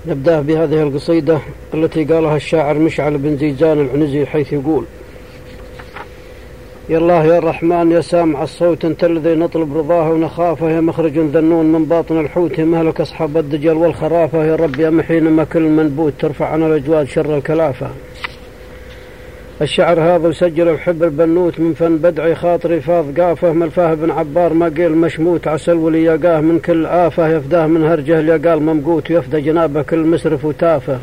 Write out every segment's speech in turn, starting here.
نبدأ بهذه القصيدة التي قالها الشاعر مشعل بن زيزان العنزي، حيث يقول: يا الله يا الرحمن يا سامع الصوت، أنت الذي نطلب رضاه ونخافه، يا مخرج ذنون من باطن الحوت، يا مهلك أصحاب الدجل والخرافة، يا رب يا محين كل منبوت، ترفع عن الأجواد شر الكلافة. الشعر هذا يسجل الحب البنوت من فن بدعي خاطري فاض قافه، ملفاه بن عبار ما قيل مشموت، عسل ولي يقاه من كل آفة، يفداه من هرجه اليقال ممقوت، ويفدى جنابه كل مسرف وتافه.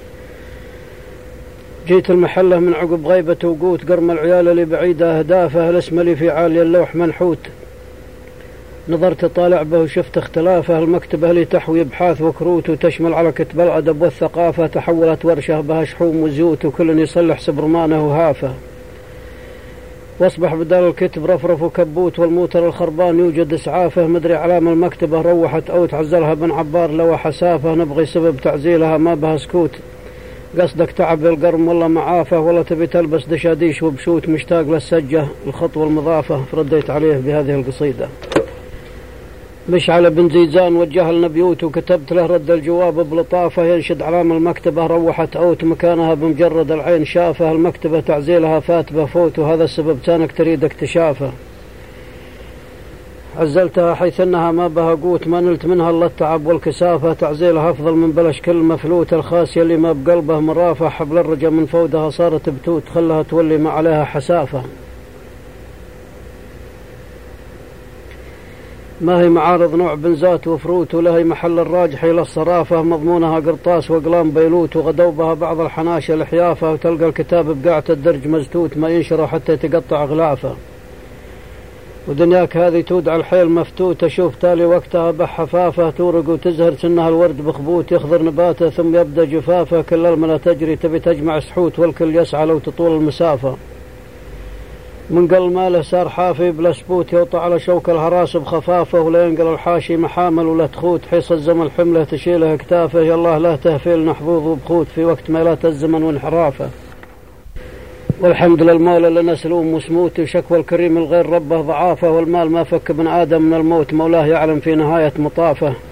جيت المحلة من عقب غيبة وقوت، قرم العيال اللي بعيدة أهدافه، الاسم لي في عالي اللوح منحوت، نظرت طالع به وشفت اختلافه، المكتبة لي تحوي ابحاث وكروت، وتشمل على كتب الأدب والثقافة، تحولت ورشة بها شحوم وزيوت، وكل يصلح سبرمانه وهافه، واصبح بدال الكتب رفرف وكبوت، والموتر الخربان يوجد اسعافه، مدري علام المكتبة روحت اوت، عزلها بن عبار لو حسافه، نبغي سبب تعزيلها ما بها سكوت، قصدك تعب القرم والله معافه، ولا تبي تلبس دشاديش وبشوت، مشتاق للسجة الخطوة المضافة. فرديت عليه بهذه القصيدة. مشعل بن زيزان وجه لنا بيوت، وكتبت له رد الجواب بلطافة، ينشد علام المكتبة روحت أوت، مكانها بمجرد العين شافه، المكتبة تعزيلها فات بفوت، وهذا السبب تانك تريد اكتشافه، عزلتها حيث أنها ما بها قوت، ما نلت منها إلا التعب والكسافة، تعزيلها أفضل من بلش كل مفلوت، الخاسية اللي ما بقلبه مرافة، حبل الرجا من فودها صارت بتوت، خلها تولي ما عليها حسافة، ما هي معارض نوع بنزات وفروت، ولا هي محل الراجح إلى الصرافة، مضمونها قرطاس وقلام بيلوت، وغدوبها بعض الحناشة الحيافة، وتلقى الكتاب بقاعة الدرج مزتوت، ما ينشره حتى يتقطع غلافه، ودنياك هذه تودع الحيل مفتوت، أشوف تالي وقتها بحفافة، تورق وتزهر سنها الورد بخبوت، يخضر نباته ثم يبدأ جفافه، كل الملا تجري تبي تجمع سحوت، والكل يسعى لو تطول المسافة، من قل ماله صار حافي بلا سبوت، يوطى على شوك الهراس بخفافه، ولا ينقل الحاشي محامل ولا تخوت، حيص الزمن حمله تشيله اكتافه، يا الله لا تهفيل نحظوظ وبخوت، في وقت ميلات الزمن وانحرافه. والحمد للمولى لنا سلوم وسموت، وشكوى الكريم الغير ربه ضعافه، والمال ما فك ابن آدم من الموت، مولاه يعلم في نهاية مطافه.